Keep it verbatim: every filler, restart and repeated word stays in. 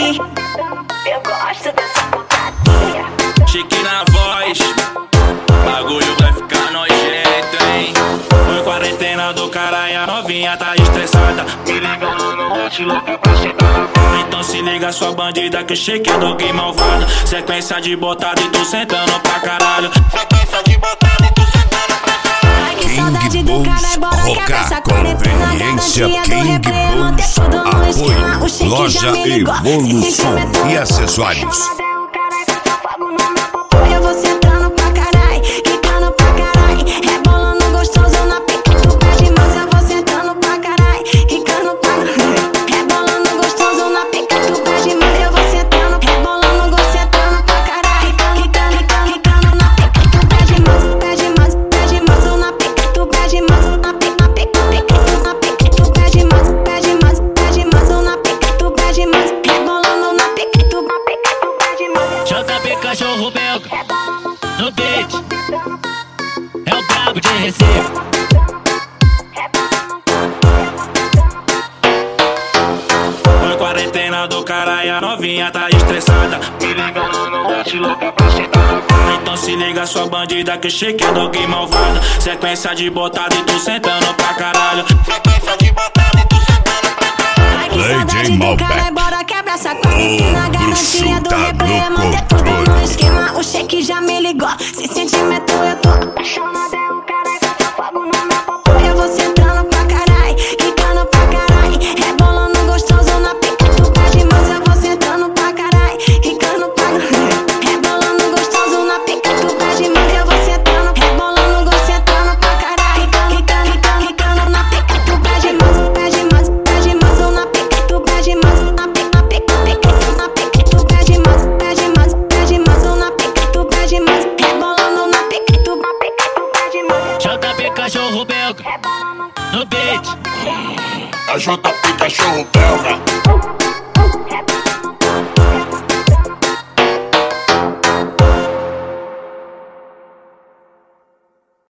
assim. Eu gosto dessa putaria. Chique na voz, bagulho vai ficar nojento, hein? Foi quarentena do caralho, a novinha tá estressada. Me ligando no hot, louca pra chegar na bola. Então se liga sua bandida que o shake é dog malvado. Sequência de botada e tu sentando pra caralho. Sequência de botada e tu sentando pra caralho. Ai, que saudade do cara, bora quebrar essa quarentena. Conveniência Garantia do King replay, manter Bulls. tudo no esquema. O Apoio shake Loja já me ligou. Evolução e acessórios. Eu vou sentando pra carai, quicando pra carai, rebolando gostoso na pica do pé de mãos. Eu vou sentando pra carai, quicando pra carai, rebolando gostoso na pica do pé de mãos. Eu vou sentando, rebolando, go sentando pra carai, quicando, quicando, quicando na pica do pé de mãos, pé de mãos, pé de mãos, ou na pica do pé de mãos, na pica, na pica, pica, na pica do pé de mãos, pé de mãos, pé de mãos, ou na pica do pé de mãos, rebolando na pica do, na pica do pé de mãos. J P cachorro belga no beat, é o brabo de Recife. Foi quarentena do caralho, a novinha tá estressada. Me ligando no hot, louca pra chegar na bola. Então se liga sua bandida que o shake é dog malvado. Sequência de botada e tu sentando pra caralho. Sequência de botada e tu sentando pra caralho. Ai, que D J saudade do Malbec. cara, bora quebrar essa quarentena. O Garantia do bruxo tá replay, no manter tudo no controle. esquema. O shake já me ligou, sem sentimento eu tô apaixonada. É o cara que tá fogo no meu popô. Eu vou sentando pra carai, quicando pra carai, rebolando gostoso na pica do pé de mãos. Eu vou sentando pra carai, quicando pra carai, rebolando gostoso na pica do pé de mãos. Eu vou sentando, rebolando, go sentando pra carai, quicando, quicando, quicando na pica do pé de mãos, pé de mãos, pé de mãos, ou na pica do pé de mãos, na pica, na pica, pica, na pica do pé de mãos, pé de mãos, pé de mãos, ou na pica do pé de mãos, rebolando na pica do, na pica do pé de mãos. J P cachorro belga no beat. A J P cachorro belga.